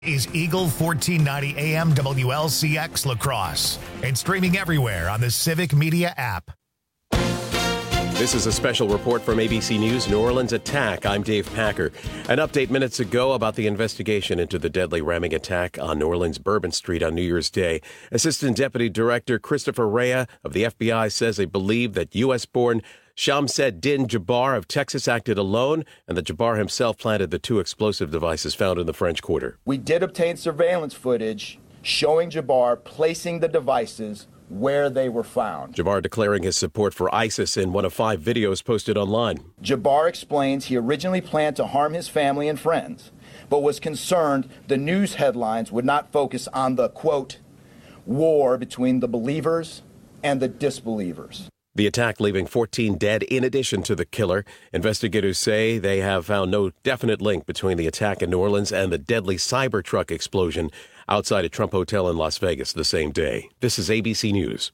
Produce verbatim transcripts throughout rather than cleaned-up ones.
Is Eagle fourteen ninety A M W L C X La Crosse and streaming everywhere on the Civic Media app. This is a special report from A B C News New Orleans attack. I'm Dave Packer. An update minutes ago about the investigation into the deadly ramming attack on New Orleans Bourbon Street on New Year's Day. Assistant Deputy Director Christopher Rea of the F B I says they believe that U S-born Shamsed-Din Jabbar of Texas acted alone, and that Jabbar himself planted the two explosive devices found in the French Quarter. We did obtain surveillance footage showing Jabbar placing the devices where they were found. Jabbar declaring his support for ISIS in one of five videos posted online. Jabbar explains he originally planned to harm his family and friends, but was concerned the news headlines would not focus on the, quote, war between the believers and the disbelievers. The attack leaving fourteen dead in addition to the killer. Investigators say they have found no definite link between the attack in New Orleans and the deadly Cybertruck explosion outside a Trump Hotel in Las Vegas the same day. This is A B C News.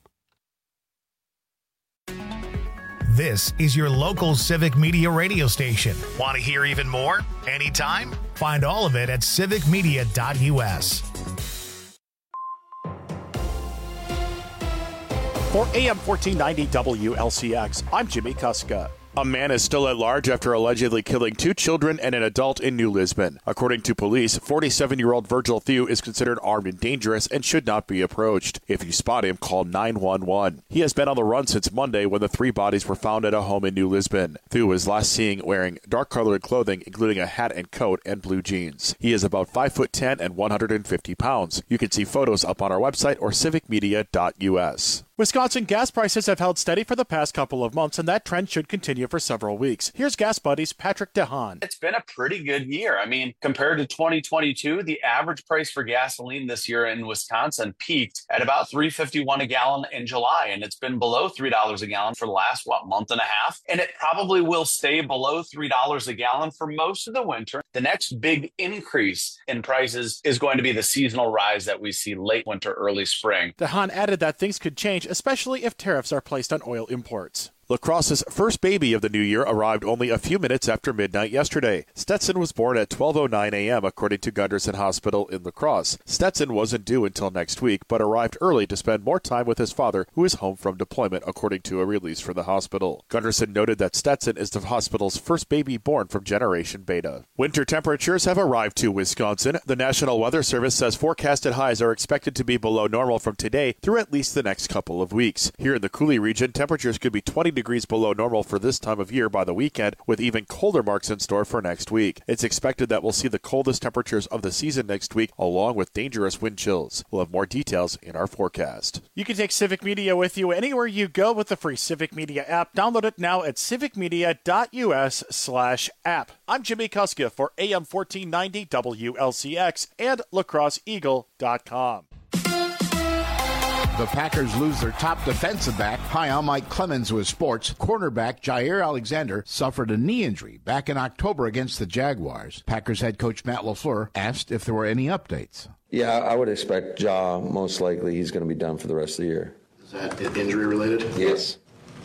This is your local Civic Media radio station. Want to hear even more? Anytime? Find all of it at civic media dot U S. For A M fourteen ninety W L C X, I'm Jimmy Kuska. A man is still at large after allegedly killing two children and an adult in New Lisbon. According to police, forty-seven-year-old Virgil Thew is considered armed and dangerous and should not be approached. If you spot him, call nine one one. He has been on the run since Monday when the three bodies were found at a home in New Lisbon. Thew was last seen wearing dark-colored clothing, including a hat and coat and blue jeans. He is about five foot ten and one hundred fifty pounds. You can see photos up on our website or civic media dot U S. Wisconsin gas prices have held steady for the past couple of months, and that trend should continue for several weeks. Here's Gas Buddy's Patrick DeHaan. It's been a pretty good year. I mean, compared to twenty twenty-two, the average price for gasoline this year in Wisconsin peaked at about three dollars and fifty-one cents a gallon in July, and it's been below three dollars a gallon for the last, what, month and a half? And it probably will stay below three dollars a gallon for most of the winter. The next big increase in prices is going to be the seasonal rise that we see late winter, early spring. DeHaan added that things could change, especially if tariffs are placed on oil imports. La Crosse's first baby of the new year arrived only a few minutes after midnight yesterday. Stetson was born at twelve oh nine a.m., according to Gunderson Hospital in La Crosse. Stetson wasn't due until next week, but arrived early to spend more time with his father, who is home from deployment, according to a release from the hospital. Gunderson noted that Stetson is the hospital's first baby born from Generation Beta. Winter temperatures have arrived to Wisconsin. The National Weather Service says forecasted highs are expected to be below normal from today through at least the next couple of weeks. Here in the Coulee region, temperatures could be twenty degrees below normal for this time of year by the weekend, with even colder marks in store for next week. It's expected that we'll see the coldest temperatures of the season next week, along with dangerous wind chills. We'll have more details in our forecast. You can take Civic Media with you anywhere you go with the free Civic Media app. Download it now at civic media dot U S slash app. I'm Jimmy Kuska for A M fourteen ninety W L C X and La Crosse Eagle dot com. The Packers lose their top defensive back. Hi, I'm Mike Clemens with sports. Cornerback Jair Alexander suffered a knee injury back in October against the Jaguars. Packers head coach Matt LaFleur asked if there were any updates. Yeah, I would expect Ja, most likely he's going to be done for the rest of the year. Is that injury related? Yes.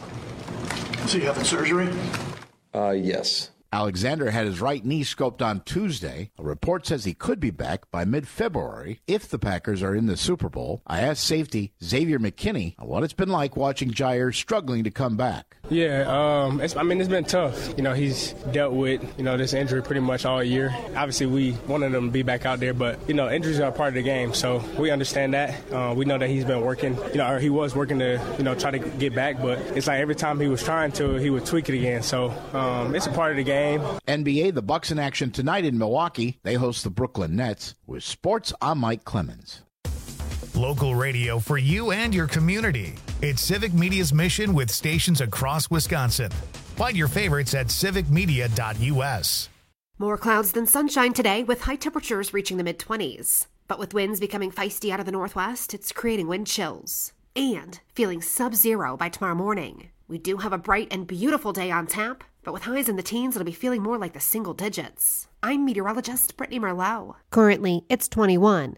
So you having surgery? Uh, yes. Alexander had his right knee scoped on Tuesday. A report says he could be back by mid-February if the Packers are in the Super Bowl. I asked safety Xavier McKinney what it's been like watching Jair struggling to come back. Yeah, um, it's, I mean, it's been tough. You know, he's dealt with, you know, this injury pretty much all year. Obviously, we wanted him to be back out there, but, you know, injuries are part of the game, so we understand that. Uh, we know that he's been working, you know, or he was working to, you know, try to get back, but it's like every time he was trying to, he would tweak it again. So um, it's a part of the game. N B A, the Bucks in action tonight in Milwaukee. They host the Brooklyn Nets. With sports, I'm Mike Clemens. Local radio for you and your community. It's Civic Media's mission with stations across Wisconsin. Find your favorites at civic media dot U S. More clouds than sunshine today, with high temperatures reaching the mid-twenties. But with winds becoming feisty out of the northwest, it's creating wind chills. And feeling sub-zero by tomorrow morning. We do have a bright and beautiful day on tap, but with highs in the teens, it'll be feeling more like the single digits. I'm meteorologist Brittany Merlot. Currently, it's twenty-one.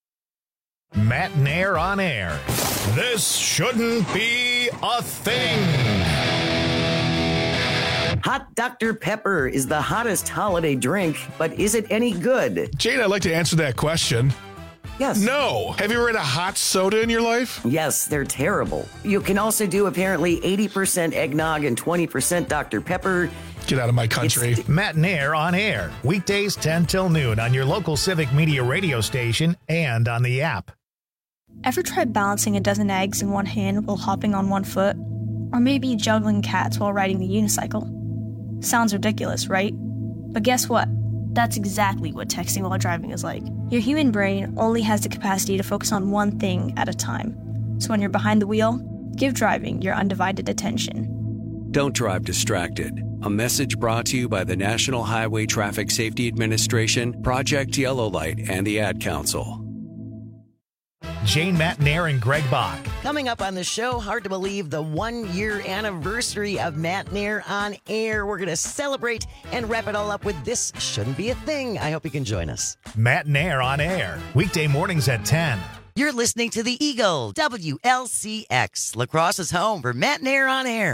Matt Nair on air. This shouldn't be a thing. Hot Doctor Pepper is the hottest holiday drink, but is it any good? Jane, I'd like to answer that question. Yes. No. Have you ever had a hot soda in your life? Yes, they're terrible. You can also do apparently eighty percent eggnog and twenty percent Doctor Pepper. Get out of my country. It's Matt and Air on air. Weekdays ten till noon on your local Civic Media radio station and on the app. Ever tried balancing a dozen eggs in one hand while hopping on one foot? Or maybe juggling cats while riding the unicycle? Sounds ridiculous, right? But guess what? That's exactly what texting while driving is like. Your human brain only has the capacity to focus on one thing at a time. So when you're behind the wheel, give driving your undivided attention. Don't drive distracted. A message brought to you by the National Highway Traffic Safety Administration, Project Yellow Light, and the Ad Council. Jane, Matt, and Air, and Greg Bach. Coming up on the show, hard to believe the one-year anniversary of Matt and Air on air. We're going to celebrate and wrap it all up with This Shouldn't Be a Thing. I hope you can join us. Matt and Air on air. Weekday mornings at ten. You're listening to the Eagle, W L C X. La Crosse's home for Matt and Air on air.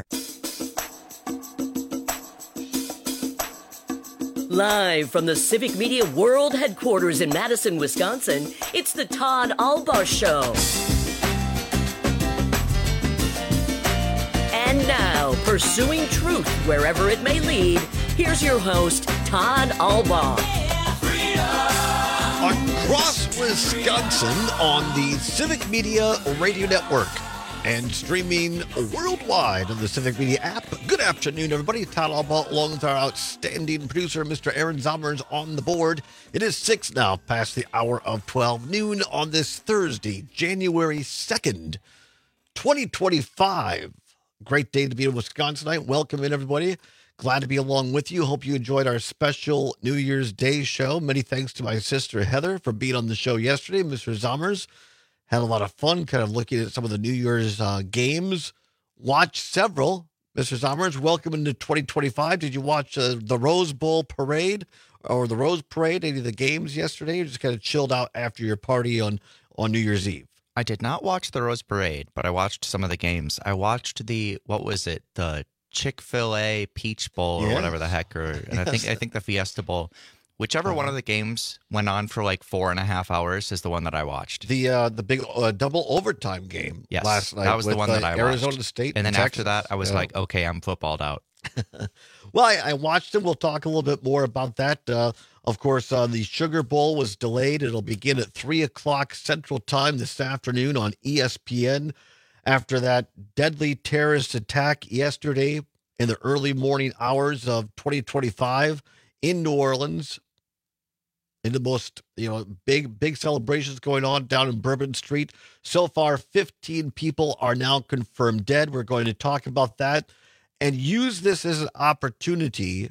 Live from the Civic Media World Headquarters in Madison, Wisconsin, it's the Todd Albaugh Show. And now, pursuing truth wherever it may lead, here's your host, Todd Albaugh. Across Wisconsin on the Civic Media Radio Network and streaming worldwide on the Civic Media app. Good afternoon, everybody. Todd Albaugh along with our outstanding producer, Mister Aaron Zommers, on the board. It is six now, past the hour of twelve noon on this Thursday, January second, twenty twenty-five. Great day to be in Wisconsin tonight. Welcome in, everybody. Glad to be along with you. Hope you enjoyed our special New Year's Day show. Many thanks to my sister, Heather, for being on the show yesterday. Mister Zommers had a lot of fun kind of looking at some of the New Year's uh, games. Watched several. Mister Zommers, welcome into twenty twenty-five. Did you watch uh, the Rose Bowl parade or the Rose Parade, any of the games yesterday? You just kind of chilled out after your party on, on New Year's Eve? I did not watch the Rose Parade, but I watched some of the games. I watched the, what was it, the Chick-fil-A Peach Bowl or yes. whatever the heck, or and yes. I think I think the Fiesta Bowl. Whichever uh-huh. one of the games went on for like four and a half hours is the one that I watched. The uh, the big uh, double overtime game yes, last night. That was with, the one uh, that I Arizona watched. State and then Texas. After that, I was yeah. like, okay, I'm footballed out. Well, I, I watched it. We'll talk a little bit more about that. Uh, of course, uh, the Sugar Bowl was delayed. It'll begin at three o'clock Central Time this afternoon on E S P N after that deadly terrorist attack yesterday in the early morning hours of twenty twenty-five in New Orleans. In the most, you know, big, big celebrations going on down in Bourbon Street. So far, fifteen people are now confirmed dead. We're going to talk about that and use this as an opportunity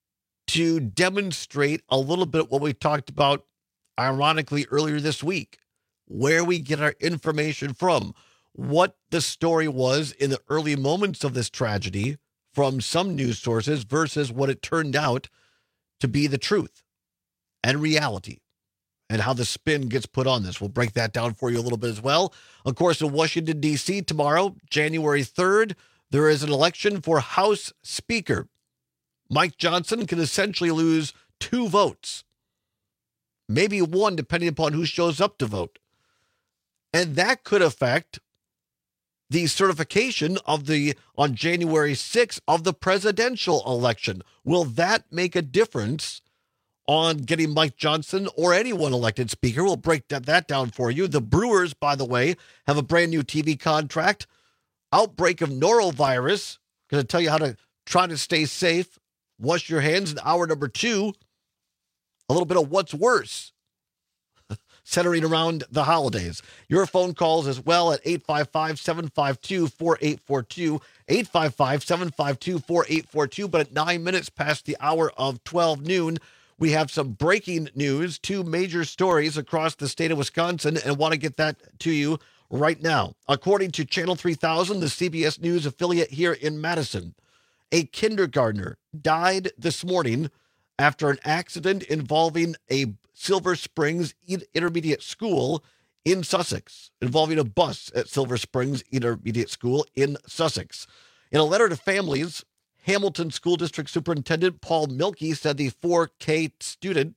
to demonstrate a little bit what we talked about, ironically, earlier this week, where we get our information from, what the story was in the early moments of this tragedy from some news sources versus what it turned out to be the truth and reality, and how the spin gets put on this. We'll break that down for you a little bit as well. Of course, in Washington, D C tomorrow, January third, there is an election for House Speaker. Mike Johnson can essentially lose two votes, maybe one, depending upon who shows up to vote. And that could affect the certification of the, on January sixth, of the presidential election. Will that make a difference on getting Mike Johnson or anyone elected speaker? We'll break that, that down for you. The Brewers, by the way, have a brand new T V contract. Outbreak of norovirus. Going to tell you how to try to stay safe. Wash your hands in hour number two. A little bit of what's worse, centering around the holidays. Your phone calls as well at eight five five, seven five two, four eight four two, eight five five, seven five two, four eight four two. But at nine minutes past the hour of twelve noon, we have some breaking news, two major stories across the state of Wisconsin, and want to get that to you right now. According to Channel three thousand, the C B S News affiliate here in Madison, a kindergartner died this morning after an accident involving a Silver Springs Intermediate School in Sussex, involving a bus at Silver Springs Intermediate School in Sussex. In a letter to families, Hamilton School District Superintendent Paul Milkey said the four K student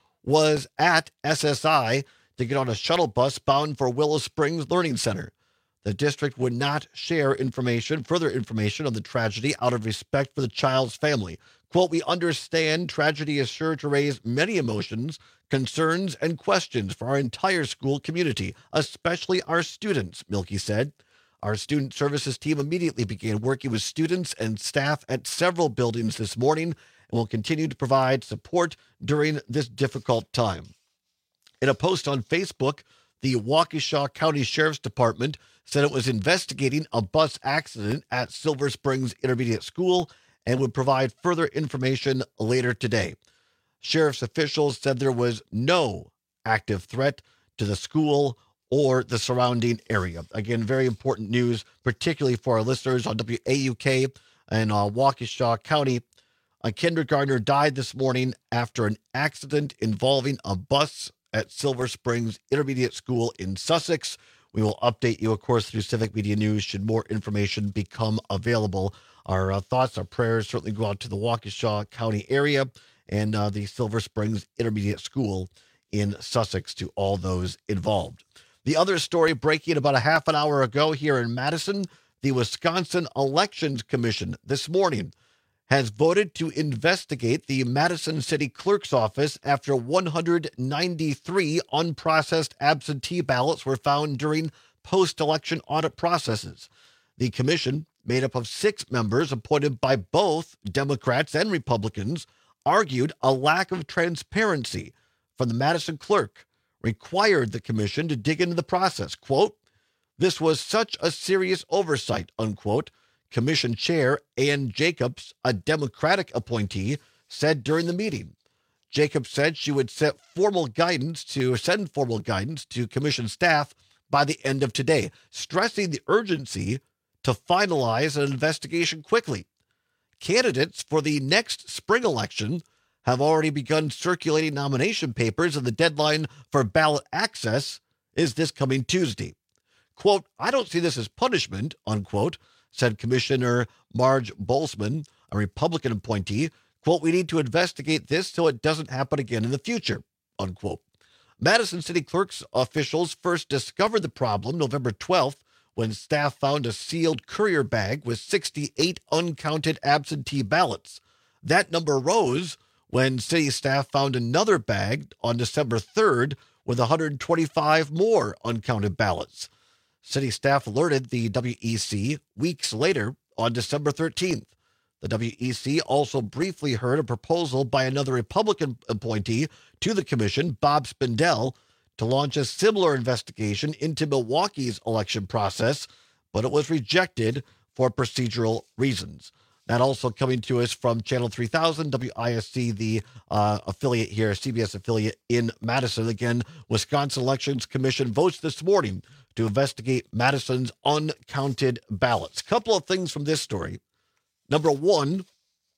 was at S S I to get on a shuttle bus bound for Willow Springs Learning Center. The district would not share information, further information on the tragedy out of respect for the child's family. Quote, "We understand tragedy is sure to raise many emotions, concerns, and questions for our entire school community, especially our students," Milkey said. Our student services team immediately began working with students and staff at several buildings this morning and will continue to provide support during this difficult time. In a post on Facebook, the Waukesha County Sheriff's Department said it was investigating a bus accident at Silver Springs Intermediate School and would provide further information later today. Sheriff's officials said there was no active threat to the school or the surrounding area. Again, very important news, particularly for our listeners on W A U K and uh, Waukesha County. A kindergartner died this morning after an accident involving a bus at Silver Springs Intermediate School in Sussex. We will update you, of course, through Civic Media News should more information become available. Our uh, thoughts, our prayers certainly go out to the Waukesha County area and uh, the Silver Springs Intermediate School in Sussex, to all those involved. The other story breaking about a half an hour ago here in Madison, the Wisconsin Elections Commission this morning has voted to investigate the Madison City Clerk's office after one hundred ninety-three unprocessed absentee ballots were found during post-election audit processes. The commission, made up of six members appointed by both Democrats and Republicans, argued a lack of transparency from the Madison clerk required the commission to dig into the process. Quote, "This was such a serious oversight," unquote, Commission Chair Ann Jacobs, a Democratic appointee, said during the meeting. Jacobs said she would set formal guidance to send formal guidance to commission staff by the end of today, stressing the urgency to finalize an investigation quickly. Candidates for the next spring election have already begun circulating nomination papers, and the deadline for ballot access is this coming Tuesday. Quote, "I don't see this as punishment," unquote, said Commissioner Marge Boltzmann, a Republican appointee. Quote, "We need to investigate this so it doesn't happen again in the future," unquote. Madison City Clerk's officials first discovered the problem November twelfth when staff found a sealed courier bag with sixty-eight uncounted absentee ballots. That number rose when city staff found another bag on December third with one hundred twenty-five more uncounted ballots. City staff alerted the W E C weeks later on December thirteenth. The W E C also briefly heard a proposal by another Republican appointee to the commission, Bob Spindell, to launch a similar investigation into Milwaukee's election process, but it was rejected for procedural reasons. That also coming to us from Channel three thousand, W I S C, the uh, affiliate here, C B S affiliate in Madison. Again, Wisconsin Elections Commission votes this morning to investigate Madison's uncounted ballots. Couple of things from this story. Number one,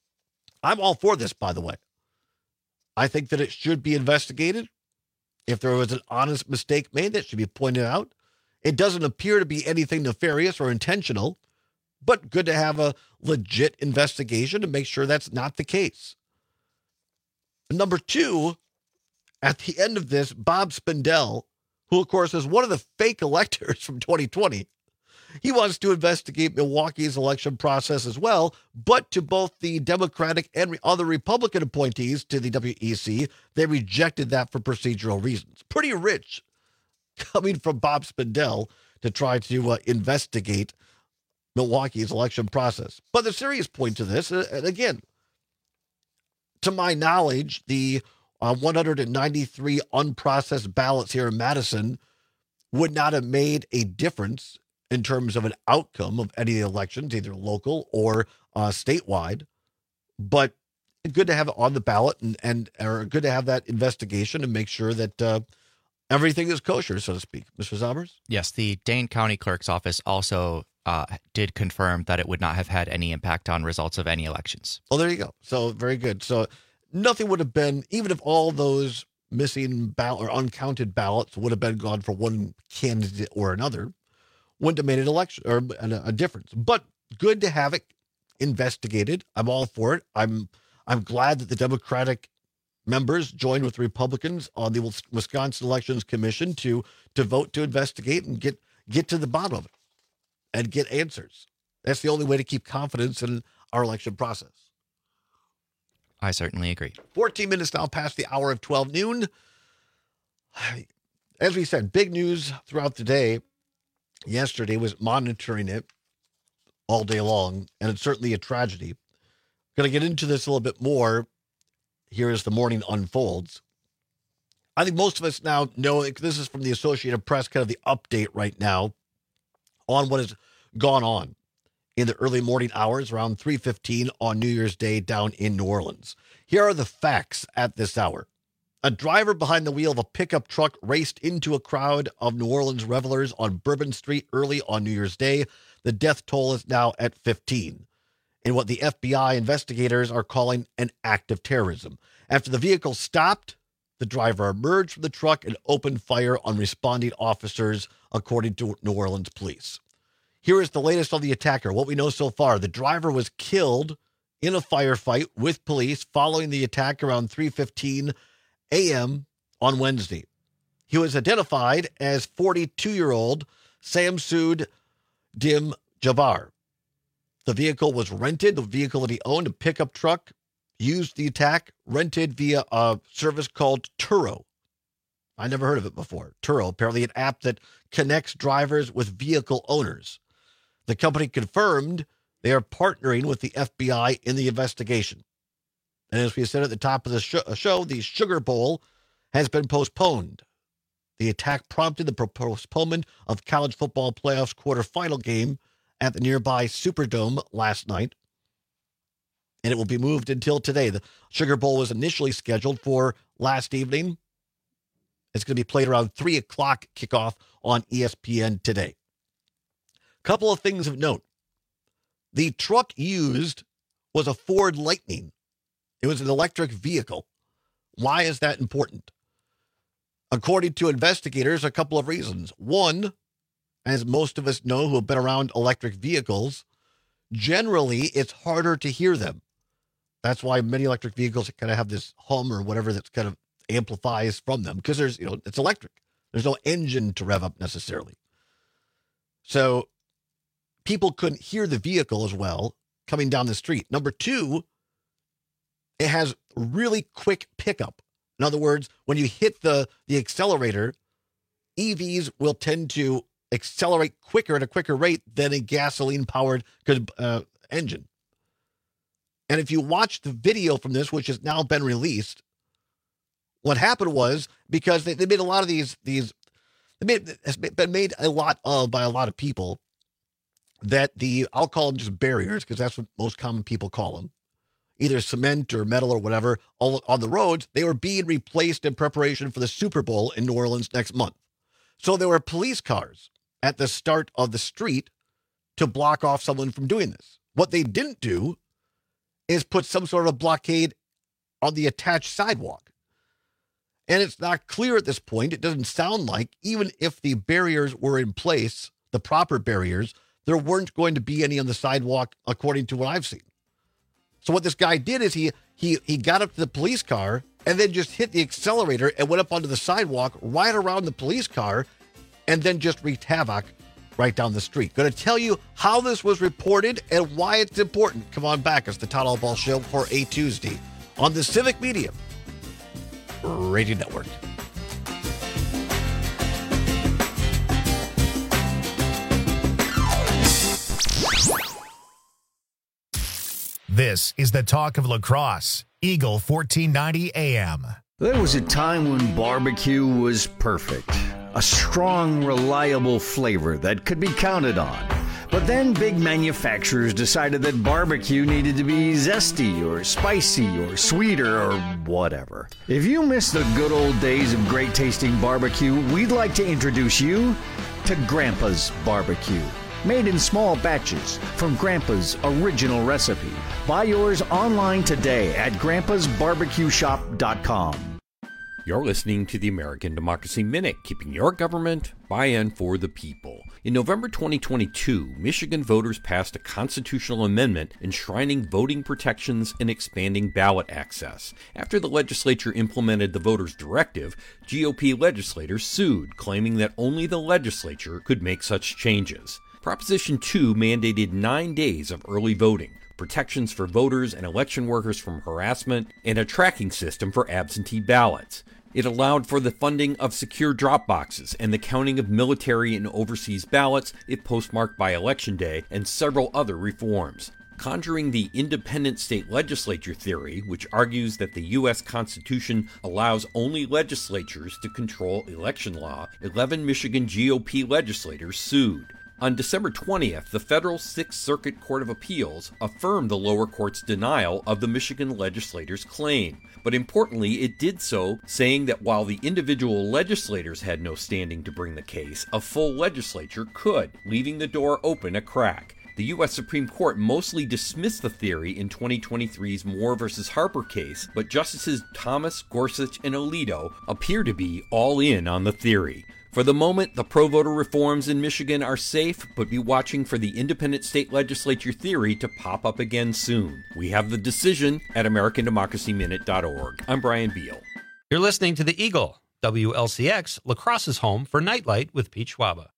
I'm all for this, by the way. I think that it should be investigated. If there was an honest mistake made, that should be pointed out. It doesn't appear to be anything nefarious or intentional, but good to have a legit investigation to make sure that's not the case. Number two, at the end of this, Bob Spindell, who, of course, is one of the fake electors from twenty twenty, he wants to investigate Milwaukee's election process as well, but to both the Democratic and other Republican appointees to the W E C, they rejected that for procedural reasons. Pretty rich coming from Bob Spindell to try to uh, investigate Milwaukee's election process. But the serious point to this, and again, to my knowledge, the uh, one hundred ninety-three unprocessed ballots here in Madison would not have made a difference in terms of an outcome of any of the elections, either local or uh, statewide. But good to have it on the ballot and, and or good to have that investigation and make sure that uh, everything is kosher, so to speak. Mister Zommers? Yes, the Dane County Clerk's office also uh, did confirm that it would not have had any impact on results of any elections. Well, there you go. So very good. So nothing would have been, even if all those missing ballot or uncounted ballots would have been gone for one candidate or another, wouldn't have made an election or a, a difference. But good to have it investigated. I'm all for it. I'm I'm glad that the Democratic members joined with Republicans on the Wisconsin Elections Commission to to vote to investigate and get get to the bottom of it and get answers. That's the only way to keep confidence in our election process. I certainly agree. fourteen minutes now past the hour of twelve noon. As we said, big news throughout the day. Yesterday was monitoring it all day long, and it's certainly a tragedy. Going to get into this a little bit more here as the morning unfolds. I think most of us now know, this is from the Associated Press, kind of the update right now on what has gone on in the early morning hours around three fifteen on New Year's Day down in New Orleans. Here are the facts at this hour. A driver behind the wheel of a pickup truck raced into a crowd of New Orleans revelers on Bourbon Street early on New Year's Day. The death toll is now at fifteen, in what the F B I investigators are calling an act of terrorism. After the vehicle stopped, the driver emerged from the truck and opened fire on responding officers, according to New Orleans police. Here is the latest on the attacker. What we know so far, the driver was killed in a firefight with police following the attack around three fifteen a.m. on Wednesday. He was identified as forty-two-year-old Samsud Dim Jabbar. The vehicle was rented. The vehicle that he owned, a pickup truck, used the attack, rented via a service called Turo. I never heard of it before. Turo, apparently an app that connects drivers with vehicle owners. The company confirmed they are partnering with the F B I in the investigation. And as we said at the top of the show, the Sugar Bowl has been postponed. The attack prompted the postponement of college football playoffs quarterfinal game at the nearby Superdome last night. And it will be moved until today. The Sugar Bowl was initially scheduled for last evening. It's going to be played around three o'clock kickoff on E S P N today. Couple of things of note. The truck used was a Ford Lightning. It was an electric vehicle. Why is that important? According to investigators, a couple of reasons. One, as most of us know who have been around electric vehicles, generally it's harder to hear them. That's why many electric vehicles kind of have this hum or whatever that's kind of amplifies from them, because there's, you know, it's electric. There's no engine to rev up necessarily. So people couldn't hear the vehicle as well coming down the street. Number two, it has really quick pickup. In other words, when you hit the, the accelerator, E Vs will tend to accelerate quicker at a quicker rate than a gasoline-powered uh, engine. And if you watch the video from this, which has now been released, what happened was, because they, they made a lot of these, these they made, it's been made a lot of by a lot of people, that the, I'll call them just barriers, because that's what most common people call them, either cement or metal or whatever, all on the roads, they were being replaced in preparation for the Super Bowl in New Orleans next month. So there were police cars at the start of the street to block off someone from doing this. What they didn't do is put some sort of blockade on the attached sidewalk. And it's not clear at this point, it doesn't sound like, even if the barriers were in place, the proper barriers, there weren't going to be any on the sidewalk, according to what I've seen. So what this guy did is he he he got up to the police car and then just hit the accelerator and went up onto the sidewalk right around the police car and then just wreaked havoc right down the street. Going to tell you how this was reported and why it's important. Come on back. It's the Todd Allball Show for a Tuesday on the Civic Media Radio Network. This is the talk of La Crosse, Eagle fourteen ninety A M. There was a time when barbecue was perfect. A strong, reliable flavor that could be counted on. But then big manufacturers decided that barbecue needed to be zesty or spicy or sweeter or whatever. If you miss the good old days of great tasting barbecue, we'd like to introduce you to Grandpa's Barbecue. Made in small batches from Grandpa's original recipe. Buy yours online today at grandpas barbecue shop dot com. You're listening to the American Democracy Minute, keeping your government by and for the people. In November twenty twenty-two, Michigan voters passed a constitutional amendment enshrining voting protections and expanding ballot access. After the legislature implemented the voters' directive, G O P legislators sued, claiming that only the legislature could make such changes. Proposition two mandated nine days of early voting, protections for voters and election workers from harassment, and a tracking system for absentee ballots. It allowed for the funding of secure drop boxes and the counting of military and overseas ballots if postmarked by Election Day, and several other reforms. Conjuring the independent state legislature theory, which argues that the U S Constitution allows only legislatures to control election law, eleven Michigan G O P legislators sued. On December twentieth, the federal Sixth Circuit Court of Appeals affirmed the lower court's denial of the Michigan legislators' claim. But importantly, it did so saying that while the individual legislators had no standing to bring the case, a full legislature could, leaving the door open a crack. The U S Supreme Court mostly dismissed the theory in twenty twenty-three's Moore versus Harper case, but Justices Thomas, Gorsuch, and Alito appear to be all in on the theory. For the moment, the pro-voter reforms in Michigan are safe, but be watching for the independent state legislature theory to pop up again soon. We have the decision at American Democracy Minute dot org. I'm Brian Beal. You're listening to The Eagle, W L C X, La Crosse's home for Nightlight with Pete Schwaba.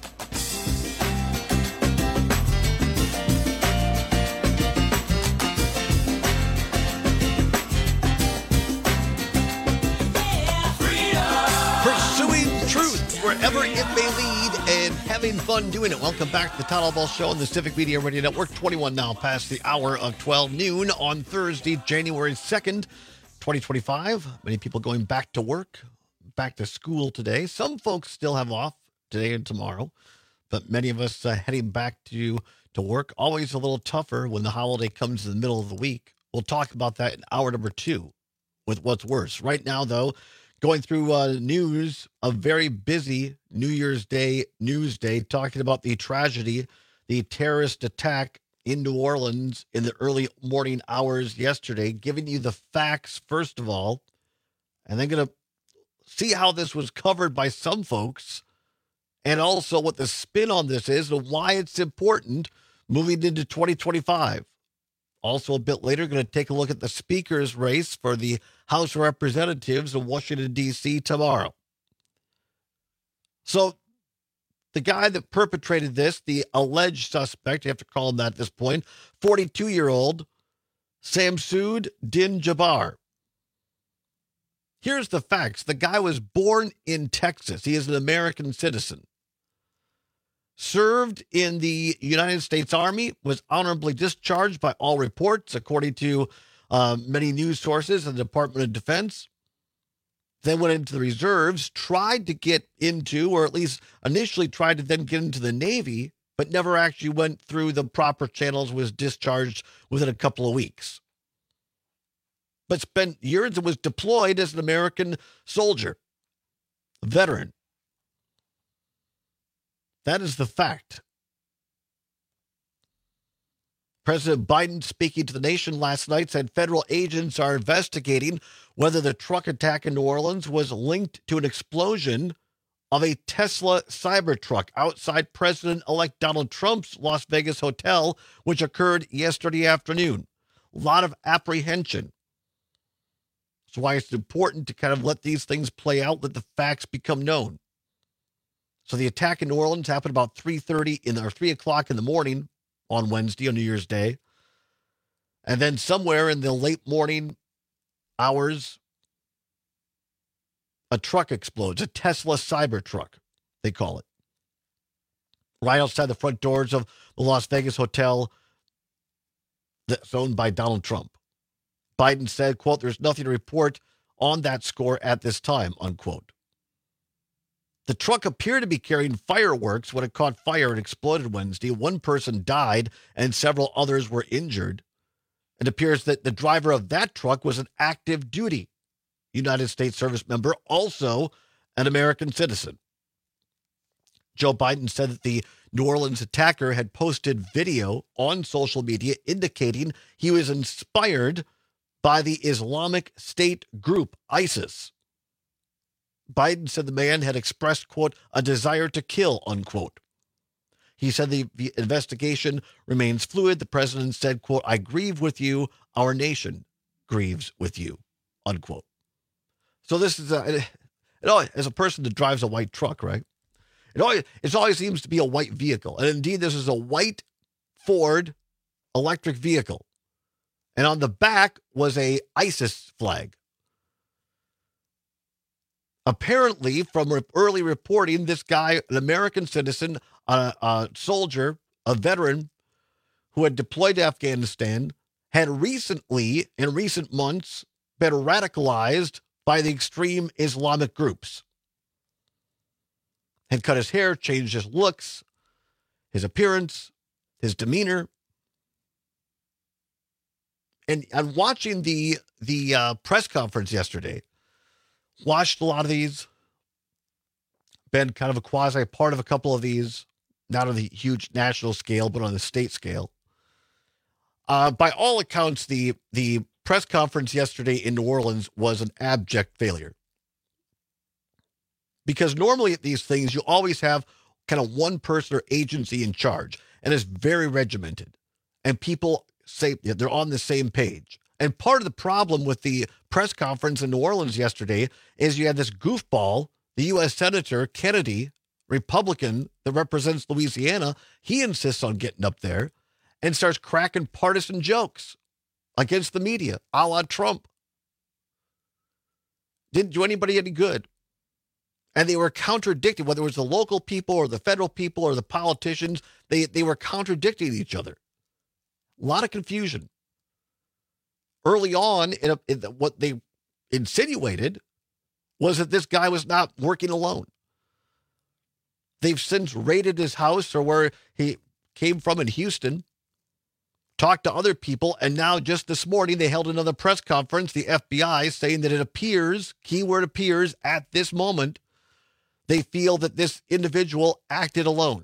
Wherever it may lead, and having fun doing it. Welcome back to the Todd Ball Show on the Civic Media Radio Network. twenty-one now past the hour of twelve noon on Thursday, January second, twenty twenty-five. Many people going back to work, back to school today. Some folks still have off today and tomorrow, but many of us uh, heading back to, to work. Always a little tougher when the holiday comes in the middle of the week. We'll talk about that in hour number two with what's worse. Right now, though, going through uh, news, a very busy New Year's Day news day, talking about the tragedy, the terrorist attack in New Orleans in the early morning hours yesterday, giving you the facts, first of all, and then going to see how this was covered by some folks, and also what the spin on this is and why it's important moving into twenty twenty-five. Also, a bit later, going to take a look at the speaker's race for the House of Representatives in Washington, D C tomorrow. So, the guy that perpetrated this, the alleged suspect, you have to call him that at this point, forty-two-year-old Samsoud Din Jabbar. Here's the facts. The guy was born in Texas. He is an American citizen. Served in the United States Army, was honorably discharged by all reports, according to uh, many news sources and the Department of Defense. Then went into the reserves, tried to get into, or at least initially tried to then get into the Navy, but never actually went through the proper channels, was discharged within a couple of weeks. But spent years and was deployed as an American soldier, veteran. That is the fact. President Biden, speaking to the nation last night, said federal agents are investigating whether the truck attack in New Orleans was linked to an explosion of a Tesla Cybertruck outside President-elect Donald Trump's Las Vegas hotel, which occurred yesterday afternoon. A lot of apprehension. That's why it's important to kind of let these things play out, let the facts become known. So the attack in New Orleans happened about three thirty in or three o'clock in the morning on Wednesday, on New Year's Day. And then somewhere in the late morning hours, a truck explodes, a Tesla Cybertruck, they call it, right outside the front doors of the Las Vegas hotel that's owned by Donald Trump. Biden said, quote, "There's nothing to report on that score at this time," unquote. The truck appeared to be carrying fireworks when it caught fire and exploded Wednesday. One person died and several others were injured. It appears that the driver of that truck was an active duty United States service member, also an American citizen. Joe Biden said that the New Orleans attacker had posted video on social media indicating he was inspired by the Islamic State group, ISIS. Biden said the man had expressed, quote, a desire to kill, unquote. He said the, the investigation remains fluid. The president said, quote, I grieve with you. Our nation grieves with you, unquote. So this is, a, it, it always, as a person that drives a white truck, right? It always, it always seems to be a white vehicle. And indeed, this is a white Ford electric vehicle. And on the back was a ISIS flag. Apparently, from early reporting, this guy, an American citizen, a, a soldier, a veteran who had deployed to Afghanistan, had recently, in recent months, been radicalized by the extreme Islamic groups. Had cut his hair, changed his looks, his appearance, his demeanor. And I'm watching the, the uh, press conference yesterday. Watched a lot of these, been kind of a quasi part of a couple of these, not on the huge national scale, but on the state scale. Uh, by all accounts, the, the press conference yesterday in New Orleans was an abject failure. Because normally at these things, you always have kind of one person or agency in charge, and it's very regimented. And people say they're on the same page. And part of the problem with the press conference in New Orleans yesterday is you had this goofball, the U S Senator Kennedy, Republican that represents Louisiana. He insists on getting up there and starts cracking partisan jokes against the media, a la Trump. Didn't do anybody any good. And they were contradicting, whether it was the local people or the federal people or the politicians, they, they were contradicting each other. A lot of confusion. Early on, in, a, in the, what they insinuated was that this guy was not working alone. They've since raided his house or where he came from in Houston, talked to other people, and now just this morning they held another press conference, the F B I, saying that it appears, keyword appears, at this moment, they feel that this individual acted alone.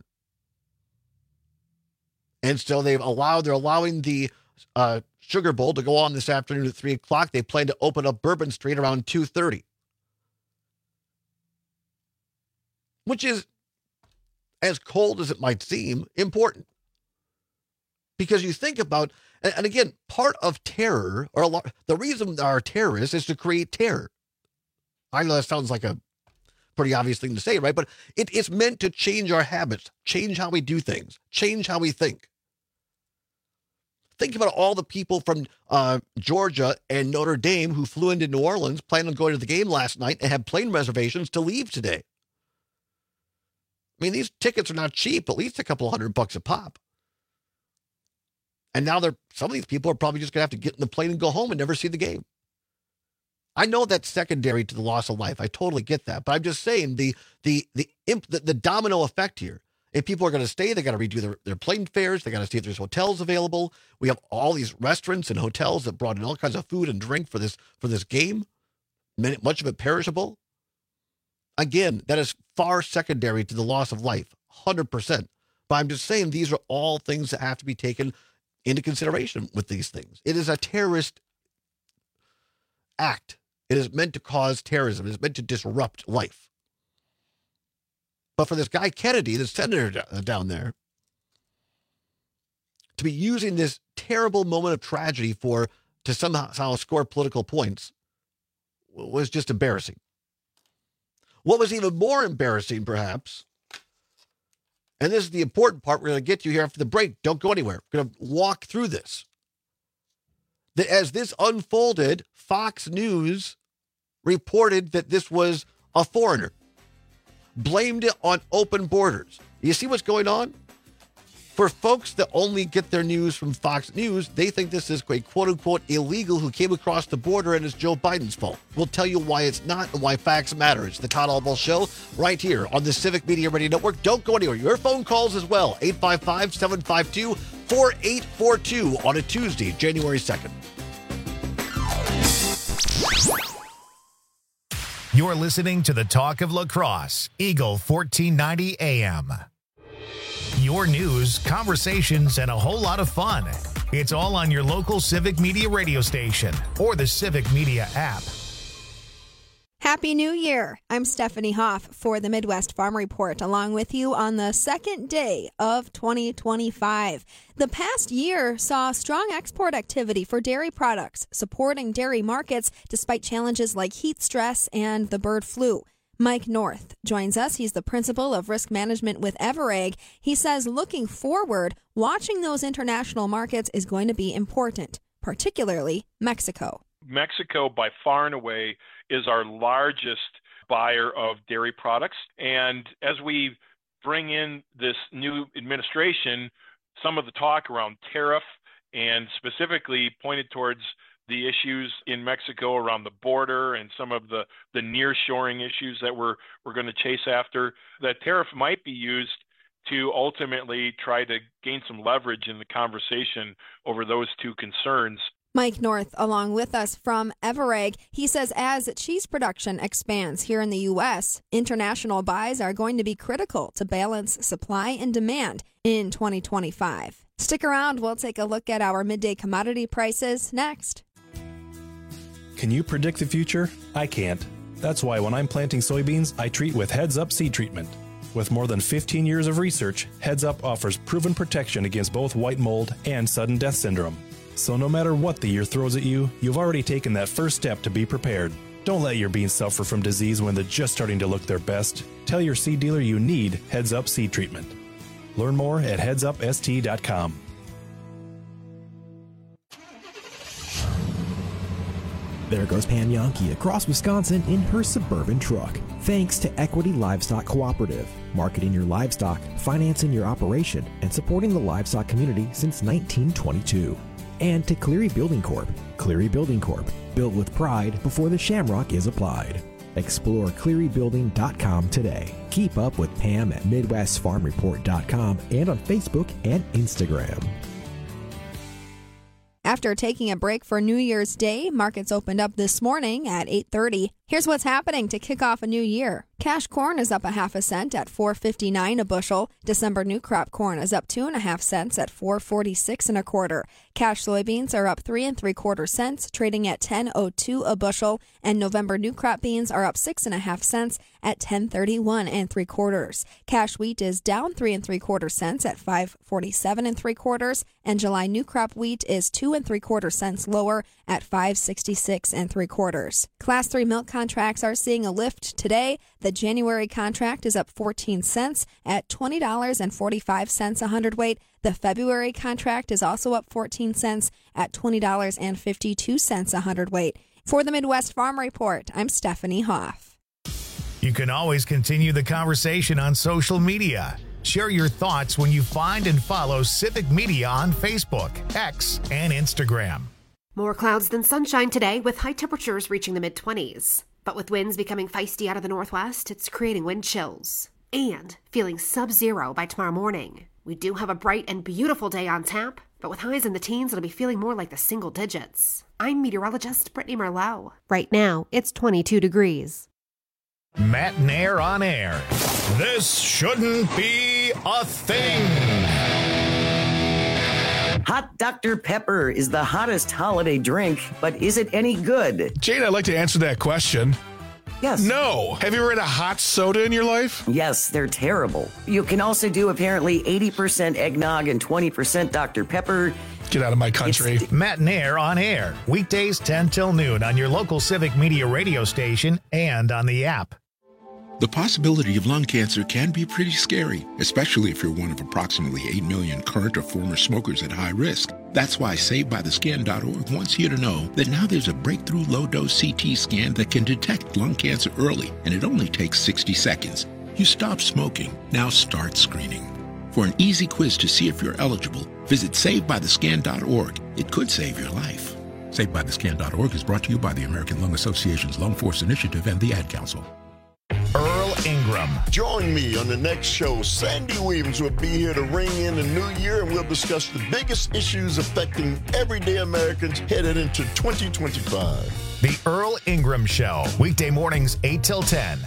And so they've allowed, they're allowing the uh, Sugar Bowl to go on this afternoon at three o'clock. They plan to open up Bourbon Street around two thirty. Which is, as cold as it might seem, important. Because you think about, and, and again, part of terror, or a lot, the reason there are terrorists is to create terror. I know that sounds like a pretty obvious thing to say, right? But it, it's meant to change our habits, change how we do things, change how we think. Think about all the people from uh, Georgia and Notre Dame who flew into New Orleans, planned on going to the game last night, and had plane reservations to leave today. I mean, these tickets are not cheap, at least a couple hundred bucks a pop. And now they're, some of these people are probably just going to have to get in the plane and go home and never see the game. I know that's secondary to the loss of life. I totally get that. But I'm just saying the the the imp, the, the domino effect here. If people are going to stay, they got to redo their, their plane fares. They got to see if there's hotels available. We have all these restaurants and hotels that brought in all kinds of food and drink for this for this game. Many, much of it perishable. Again, that is far secondary to the loss of life, one hundred percent. But I'm just saying these are all things that have to be taken into consideration with these things. It is a terrorist act. It is meant to cause terrorism. It is meant to disrupt life. But for this guy Kennedy, the senator down there, to be using this terrible moment of tragedy for to somehow, somehow score political points was just embarrassing. What was even more embarrassing, perhaps, and this is the important part we're going to get to here after the break. Don't go anywhere. We're going to walk through this. That as this unfolded, Fox News reported that this was a foreigner. Blamed it on open borders. You see what's going on? For folks that only get their news from Fox News, they think this is a quote-unquote illegal who came across the border and it's Joe Biden's fault. We'll tell you why it's not and why facts matter. It's the Todd Albaugh Show right here on the Civic Media Radio Network. Don't go anywhere. Your phone calls as well. eight five five, seven five two, four eight four two on a Tuesday, January second. You're listening to the Talk of La Crosse, Eagle fourteen ninety A M. Your news, conversations, and a whole lot of fun. It's all on your local Civic Media radio station or the Civic Media app. Happy New Year! I'm Stephanie Hoff for the Midwest Farm Report, along with you on the second day of twenty twenty-five. The past year saw strong export activity for dairy products, supporting dairy markets despite challenges like heat stress and the bird flu. Mike North joins us. He's the principal of risk management with Everegg. He says looking forward, watching those international markets is going to be important, particularly Mexico. Mexico, by far and away, is our largest buyer of dairy products. And as we bring in this new administration, some of the talk around tariff and specifically pointed towards the issues in Mexico around the border and some of the, the nearshoring issues that we're, we're going to chase after, that tariff might be used to ultimately try to gain some leverage in the conversation over those two concerns. Mike North, along with us from Everegg, he says as cheese production expands here in the U S, international buys are going to be critical to balance supply and demand in twenty twenty-five. Stick around. We'll take a look at our midday commodity prices next. Can you predict the future? I can't. That's why when I'm planting soybeans, I treat with Heads Up seed treatment. With more than fifteen years of research, Heads Up offers proven protection against both white mold and sudden death syndrome. So no matter what the year throws at you, you've already taken that first step to be prepared. Don't let your beans suffer from disease when they're just starting to look their best. Tell your seed dealer you need Heads Up seed treatment. Learn more at heads up s t dot com. There goes Pam Yankee across Wisconsin in her Suburban truck. Thanks to Equity Livestock Cooperative, marketing your livestock, financing your operation, and supporting the livestock community since nineteen twenty-two. And to Cleary Building Corp. Cleary Building Corp. Built with pride before the shamrock is applied. Explore cleary building dot com today. Keep up with Pam at midwest farm report dot com and on Facebook and Instagram. After taking a break for New Year's Day, markets opened up this morning at eight thirty. Here's what's happening to kick off a new year. Cash corn is up a half a cent at four fifty-nine a bushel. December new crop corn is up two and a half cents at four forty-six and a quarter. Cash soybeans are up three and three quarter cents, trading at ten oh two a bushel. And November new crop beans are up six and a half cents at ten thirty-one and three quarters. Cash wheat is down three and three quarter cents at five forty-seven and three quarters. And July new crop wheat is two and three quarter cents lower at five sixty-six and three quarters. Class three milk contracts are seeing a lift today. The January contract is up fourteen cents at twenty dollars and forty-five cents a hundredweight. The February contract is also up fourteen cents at twenty dollars and fifty-two cents a hundredweight. For the Midwest Farm Report, I'm Stephanie Hoff. You can always continue the conversation on social media. Share your thoughts when you find and follow Civic Media on Facebook, X, and Instagram. More clouds than sunshine today, with high temperatures reaching the mid-twenties. But with winds becoming feisty out of the northwest, it's creating wind chills. And feeling sub-zero by tomorrow morning. We do have a bright and beautiful day on tap, but with highs in the teens, it'll be feeling more like the single digits. I'm meteorologist Brittany Merlot. Right now, it's twenty-two degrees. Matt Nair on air. This shouldn't be a thing. Hot Doctor Pepper is the hottest holiday drink, but is it any good? Jane, I'd like to answer that question. Yes. No. Have you ever had a hot soda in your life? Yes, they're terrible. You can also do apparently eighty percent eggnog and twenty percent Doctor Pepper. Get out of my country. It's Matt Nair on air. Weekdays ten till noon on your local Civic Media radio station and on the app. The possibility of lung cancer can be pretty scary, especially if you're one of approximately eight million current or former smokers at high risk. That's why Saved By The Skin dot org wants you to know that now there's a breakthrough low-dose C T scan that can detect lung cancer early, and it only takes sixty seconds. You stop smoking, now start screening. For an easy quiz to see if you're eligible, visit Saved By The Skin dot org. It could save your life. Saved By The Skin dot org is brought to you by the American Lung Association's Lung Force Initiative and the Ad Council. Earl Ingram. Join me on the next show. Sandy Williams will be here to ring in the new year, and we'll discuss the biggest issues affecting everyday Americans headed into twenty twenty-five. The Earl Ingram Show, weekday mornings eight till ten.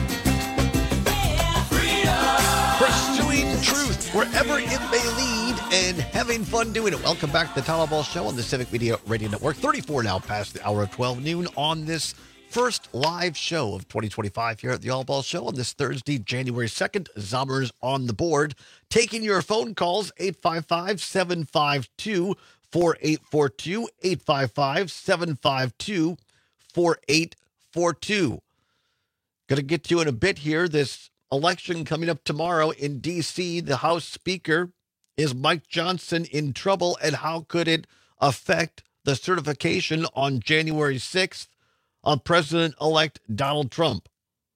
Pursuing truth wherever it may lead having fun doing it. Welcome back to the Tom Ball Show on the Civic Media Radio Network. thirty-four now past the hour of twelve noon on this first live show of twenty twenty-five here at the All Ball Show on this Thursday, January second. Zommers on the board. Taking your phone calls, eight five five, seven five two, four eight four two, eight five five, seven five two, four eight four two. Going to get to you in a bit here. This election coming up tomorrow in D C, the House Speaker, is Mike Johnson in trouble, and how could it affect the certification on January sixth of President-elect Donald Trump?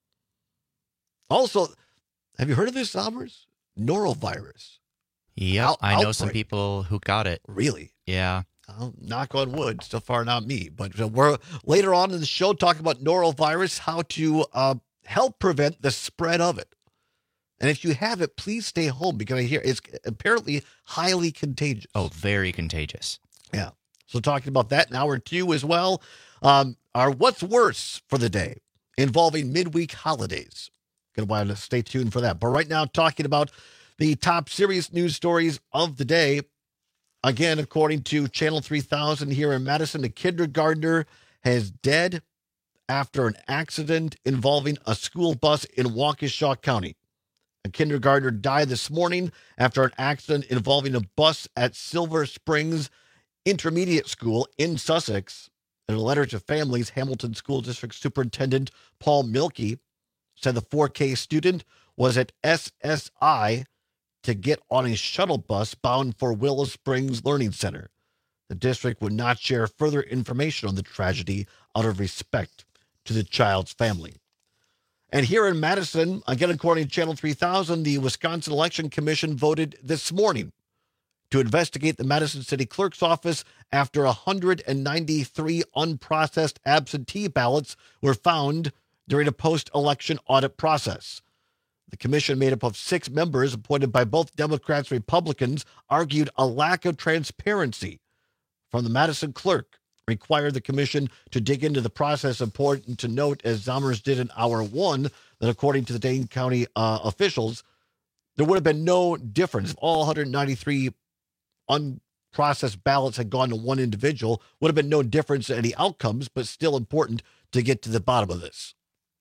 Also, have you heard of this, Sommers? Norovirus. Yep, Out- I know outbreak. some people who got it. Really? Yeah. I'll knock on wood. So far, not me. But we're later on in the show talking about norovirus, how to uh, help prevent the spread of it. And if you have it, please stay home because I hear it's apparently highly contagious. Oh, very contagious. Yeah. So talking about that in hour two as well. Um, our What's Worse for the day involving midweek holidays. Going to want to stay tuned for that. But right now, talking about the top serious news stories of the day. Again, according to Channel three thousand here in Madison, a kindergartner has dead after an accident involving a school bus in Waukesha County. A kindergartner died this morning after an accident involving a bus at Silver Springs Intermediate School in Sussex. In a letter to families, Hamilton School District Superintendent Paul Milkey said the four K student was at S S I to get on a shuttle bus bound for Willow Springs Learning Center. The district would not share further information on the tragedy out of respect to the child's family. And here in Madison, again, according to Channel three thousand, the Wisconsin Election Commission voted this morning to investigate the Madison City Clerk's office after one hundred ninety-three unprocessed absentee ballots were found during a post-election audit process. The commission, made up of six members appointed by both Democrats and Republicans, argued a lack of transparency from the Madison clerk required the commission to dig into the process. Important to note, as Zommers did in hour one, that according to the Dane County uh, officials, there would have been no difference if all one hundred ninety-three unprocessed ballots had gone to one individual. Would have been no difference in any outcomes, but still important to get to the bottom of this.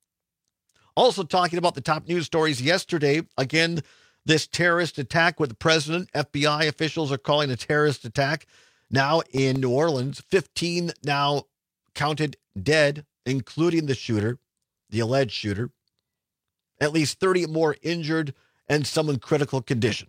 Also talking about the top news stories yesterday, again, this terrorist attack with the president. F B I officials are calling a terrorist attack now in New Orleans. fifteen now counted dead, including the shooter, the alleged shooter. At least thirty more injured and some in critical condition.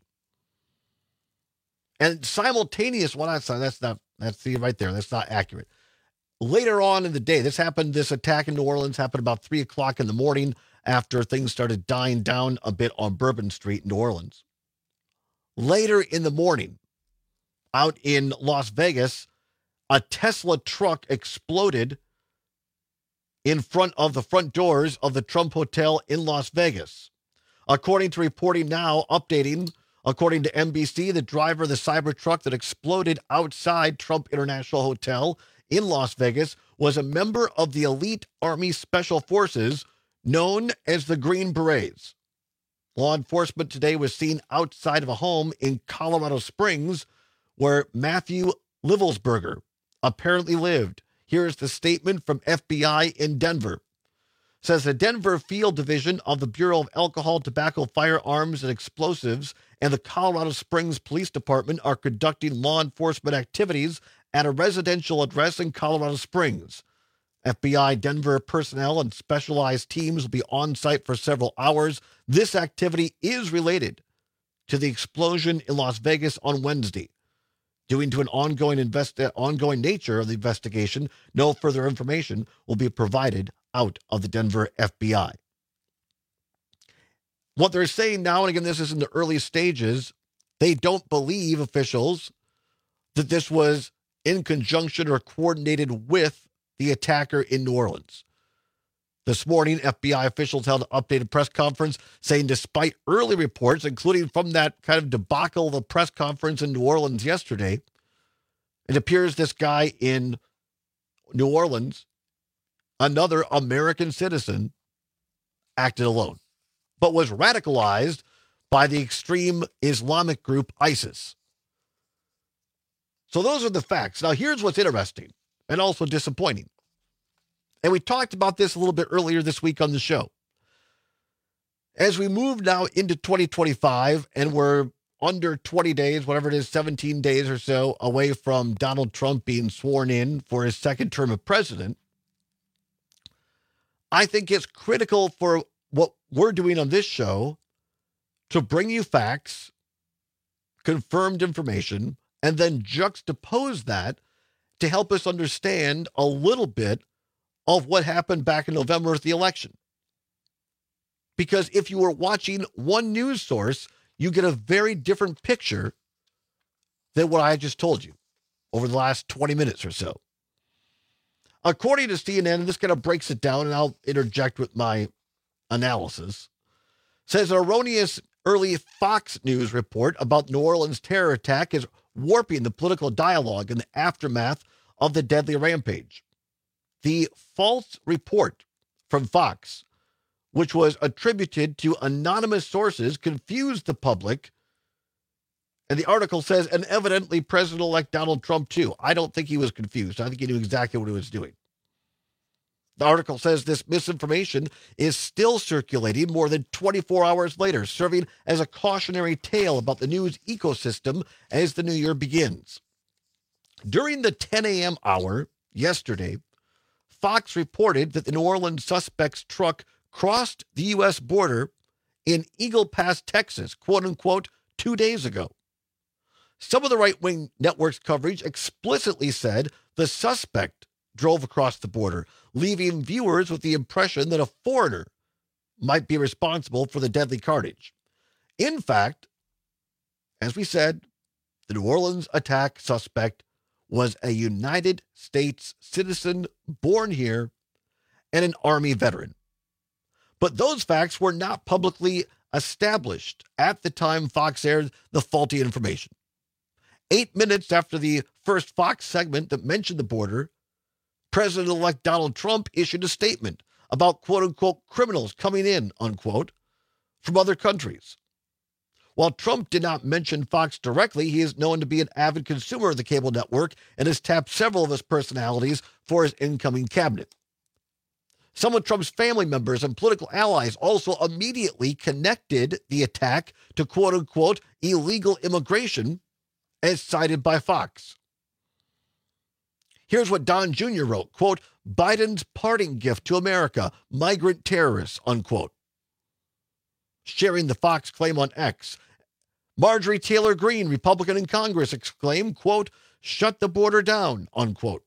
And simultaneous, well, that's not, that's not, that's see right there. That's not accurate. Later on in the day, this happened, this attack in New Orleans happened about three o'clock in the morning after things started dying down a bit on Bourbon Street in New Orleans. Later in the morning, out in Las Vegas, a Tesla truck exploded in front of the front doors of the Trump Hotel in Las Vegas. According to reporting now, updating, according to N B C, the driver of the Cybertruck that exploded outside Trump International Hotel in Las Vegas was a member of the elite Army Special Forces known as the Green Berets. Law enforcement today was seen outside of a home in Colorado Springs where Matthew Livelsberger apparently lived. Here's the statement from F B I in Denver. It says the Denver Field Division of the Bureau of Alcohol, Tobacco, Firearms, and Explosives and the Colorado Springs Police Department are conducting law enforcement activities at a residential address in Colorado Springs. F B I Denver personnel and specialized teams will be on site for several hours. This activity is related to the explosion in Las Vegas on Wednesday. Due to an ongoing invest- ongoing nature of the investigation, no further information will be provided out of the Denver F B I. What they're saying now, and again, this is in the early stages, they don't believe officials that this was in conjunction or coordinated with the attacker in New Orleans. This morning, F B I officials held an updated press conference saying despite early reports, including from that kind of debacle of the press conference in New Orleans yesterday, it appears this guy in New Orleans, another American citizen, acted alone, but was radicalized by the extreme Islamic group ISIS. So those are the facts. Now, here's what's interesting and also disappointing. And we talked about this a little bit earlier this week on the show. As we move now into twenty twenty-five and we're under twenty days, whatever it is, seventeen days or so away from Donald Trump being sworn in for his second term of president, I think it's critical for what we're doing on this show to bring you facts, confirmed information, and then juxtapose that to help us understand a little bit of what happened back in November with the election. Because if you were watching one news source, you get a very different picture than what I just told you over the last twenty minutes or so. According to C N N, and this kind of breaks it down, and I'll interject with my analysis, says an erroneous early Fox News report about New Orleans terror attack is warping the political dialogue in the aftermath of the deadly rampage. The false report from Fox, which was attributed to anonymous sources, confused the public. And the article says, and evidently President-elect Donald Trump, too. I don't think he was confused. I think he knew exactly what he was doing. The article says this misinformation is still circulating more than twenty-four hours later, serving as a cautionary tale about the news ecosystem as the new year begins. During the ten a.m. hour yesterday, Fox reported that the New Orleans suspect's truck crossed the U S border in Eagle Pass, Texas, quote unquote, two days ago. Some of the right-wing network's coverage explicitly said the suspect drove across the border, leaving viewers with the impression that a foreigner might be responsible for the deadly carnage. In fact, as we said, the New Orleans attack suspect was a United States citizen born here and an Army veteran. But those facts were not publicly established at the time Fox aired the faulty information. Eight minutes after the first Fox segment that mentioned the border, President-elect Donald Trump issued a statement about quote-unquote criminals coming in, unquote, from other countries. While Trump did not mention Fox directly, he is known to be an avid consumer of the cable network and has tapped several of his personalities for his incoming cabinet. Some of Trump's family members and political allies also immediately connected the attack to quote-unquote illegal immigration as cited by Fox. Here's what Don Junior wrote, quote, Biden's parting gift to America, migrant terrorists, unquote. Sharing the Fox claim on X, Marjorie Taylor Greene, Republican in Congress, exclaimed, quote, shut the border down, unquote.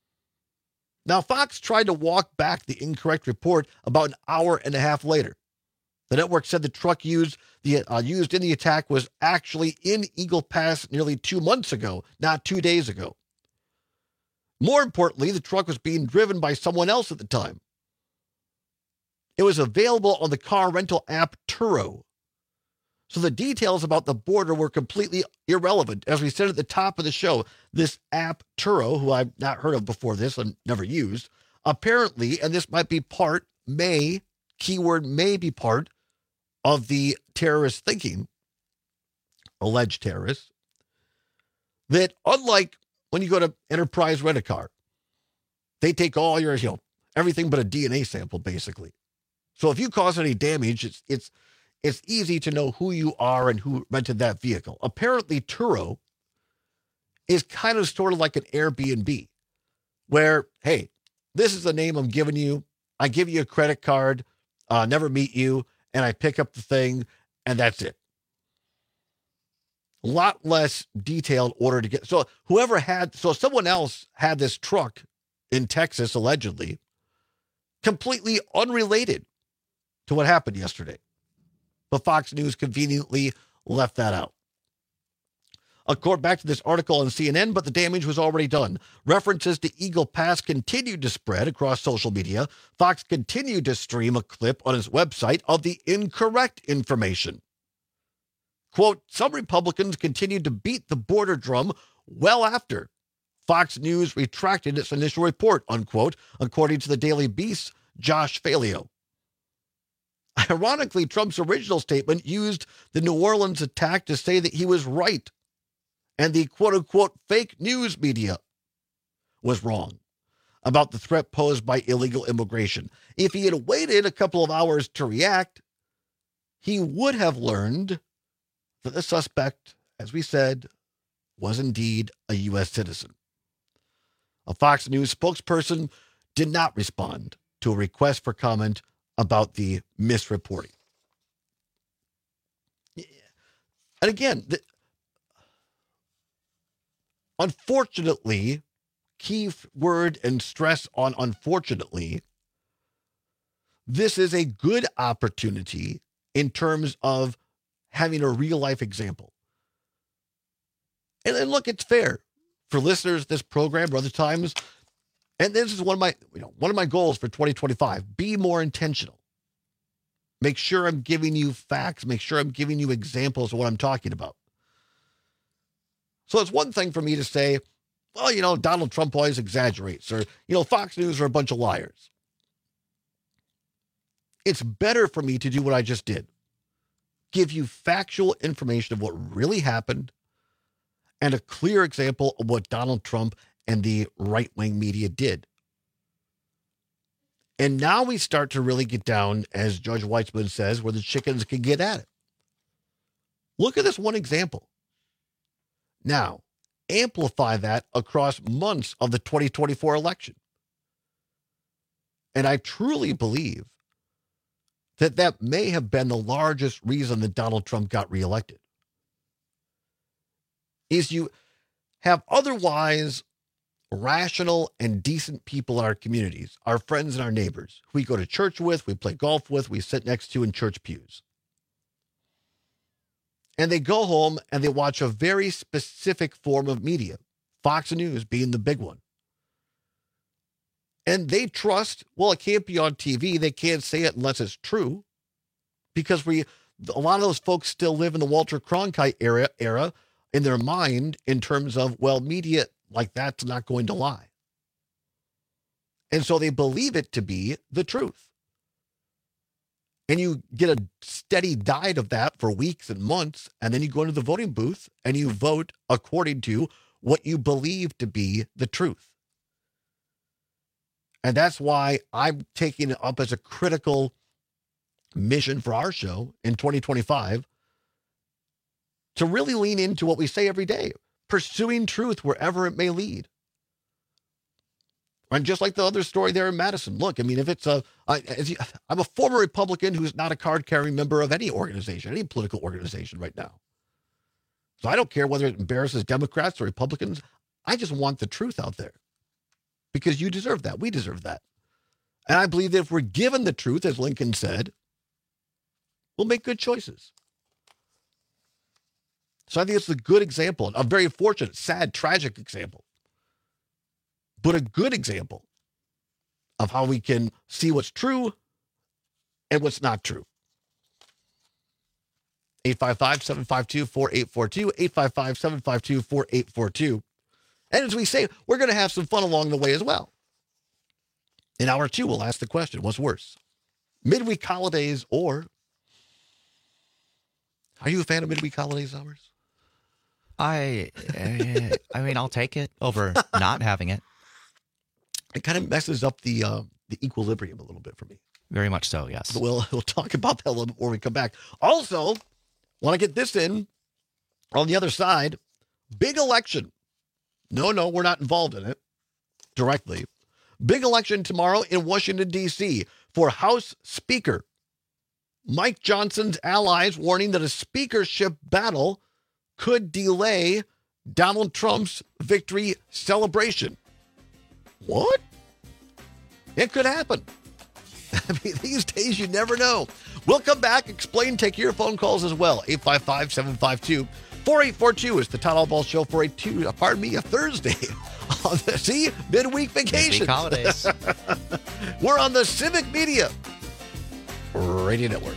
Now, Fox tried to walk back the incorrect report about an hour and a half later. The network said the truck used the uh, used in the attack was actually in Eagle Pass nearly two months ago, not two days ago. More importantly, the truck was being driven by someone else at the time. It was available on the car rental app Turo. So the details about the border were completely irrelevant. As we said at the top of the show, this app Turo, who I've not heard of before this and never used, apparently, and this might be part, may, keyword may be part of the terrorist thinking, alleged terrorists, that unlike when you go to Enterprise Rent-A-Car, they take all your, you know, everything but a D N A sample, basically. So if you cause any damage, it's it's it's easy to know who you are and who rented that vehicle. Apparently, Turo is kind of sort of like an Airbnb, where, hey, this is the name I'm giving you. I give you a credit card, uh, never meet you, and I pick up the thing, and that's it. A lot less detailed order to get. So whoever had, so someone else had this truck in Texas, allegedly, completely unrelated to what happened yesterday. But Fox News conveniently left that out. According back to this article on C N N, but the damage was already done. References to Eagle Pass continued to spread across social media. Fox continued to stream a clip on its website of the incorrect information. Quote, some Republicans continued to beat the border drum well after Fox News retracted its initial report, unquote, according to the Daily Beast's Josh Falio. Ironically, Trump's original statement used the New Orleans attack to say that he was right and the quote-unquote fake news media was wrong about the threat posed by illegal immigration. If he had waited a couple of hours to react, he would have learned that the suspect, as we said, was indeed a U S citizen. A Fox News spokesperson did not respond to a request for comment about the misreporting. And again, the, unfortunately, key word and stress on unfortunately, this is a good opportunity in terms of having a real life example. And, and look, it's fair for listeners to this program or other times. And this is one of my, you know, one of my goals for twenty twenty-five. Be more intentional. Make sure I'm giving you facts. Make sure I'm giving you examples of what I'm talking about. So it's one thing for me to say, well, you know, Donald Trump always exaggerates, or, you know, Fox News are a bunch of liars. It's better for me to do what I just did. Give you factual information of what really happened and a clear example of what Donald Trump and the right-wing media did. And now we start to really get down, as Judge Weitzman says, where the chickens can get at it. Look at this one example. Now, amplify that across months of the twenty twenty-four election. And I truly believe that that may have been the largest reason that Donald Trump got reelected. Is you have otherwise rational and decent people in our communities, our friends and our neighbors, who we go to church with, we play golf with, we sit next to in church pews. And they go home and they watch a very specific form of media, Fox News being the big one. And they trust, well, it can't be on T V. They can't say it unless it's true. Because we, a lot of those folks still live in the Walter Cronkite era, era in their mind in terms of, well, media like that's not going to lie. And so they believe it to be the truth. And you get a steady diet of that for weeks and months, and then you go into the voting booth and you vote according to what you believe to be the truth. And that's why I'm taking it up as a critical mission for our show in twenty twenty-five to really lean into what we say every day, pursuing truth wherever it may lead. And just like the other story there in Madison, look, I mean, if it's a, I, as you, I'm a former Republican who's not a card-carrying member of any organization, any political organization right now. So I don't care whether it embarrasses Democrats or Republicans. I just want the truth out there because you deserve that. We deserve that. And I believe that if we're given the truth, as Lincoln said, we'll make good choices. So I think it's a good example, a very fortunate, sad, tragic example, but a good example of how we can see what's true and what's not true. eight five five, seven five two, four eight four two, eight five five, seven five two, four eight four two. And as we say, we're going to have some fun along the way as well. In hour two, we'll ask the question, what's worse? Midweek holidays or... Are you a fan of midweek holidays, Summers? I, uh, I mean, I'll take it over not having it. It kind of messes up the uh, the equilibrium a little bit for me. Very much so, yes. But we'll we'll talk about that a little bit before we come back. Also, want to get this in on the other side. Big election. No, no, we're not involved in it directly. Big election tomorrow in Washington, D C for House Speaker. Mike Johnson's allies warning that a speakership battle could delay Donald Trump's victory celebration. What? It could happen. I mean, these days you never know. We'll come back, explain, take your phone calls as well. eight five five, seven five two, four eight four two is the Todd Allball Show for a two, pardon me, a Thursday. On the, see, midweek vacation. Midweek holidays. We're on the Civic Media Radio Network.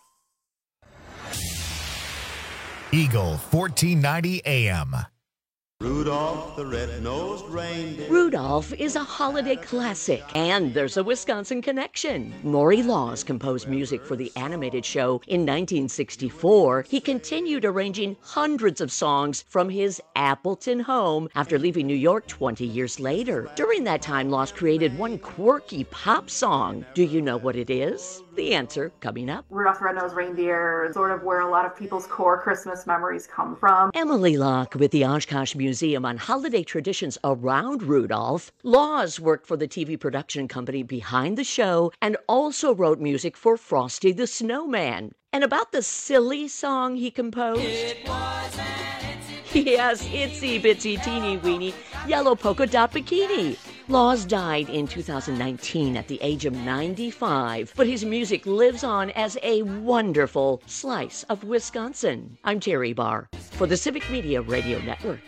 Eagle fourteen ninety A M. Rudolph the red-nosed reindeer. Rudolph is a holiday classic, and there's a Wisconsin connection. Maury Laws composed music for the animated show in nineteen sixty-four. He continued arranging hundreds of songs from his Appleton home after leaving New York twenty years later. During that time, Laws created one quirky pop song. Do you know what it is? The answer coming up. Rudolph the Red-Nosed Reindeer, sort of where a lot of people's core Christmas memories come from. Emily Locke with the Oshkosh Museum on holiday traditions around Rudolph. Laws worked for the T V production company behind the show and also wrote music for Frosty the Snowman. And about the silly song he composed. It was an itsy yes, itsy bitsy teeny weeny yellow polka dot bikini. Laws died in two thousand nineteen at the age of ninety-five, but his music lives on as a wonderful slice of Wisconsin. I'm Terry Barr for the Civic Media Radio Network.